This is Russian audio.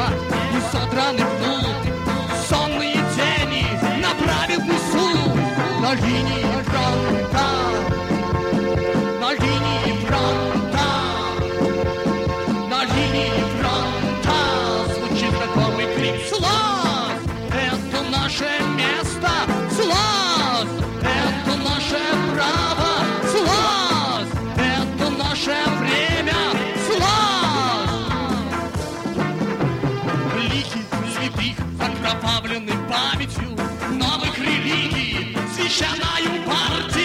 и содраны внутрь сонные тени, направив несу на линии фронта, на линии фронта, на линии фронта. Звучит знакомый крик: «Слаз! Это наше место! Слаз! Это наше право! Слаз! Это наше время! Слаз!» Лики святых, окровавлены памятью новых религий, священною партию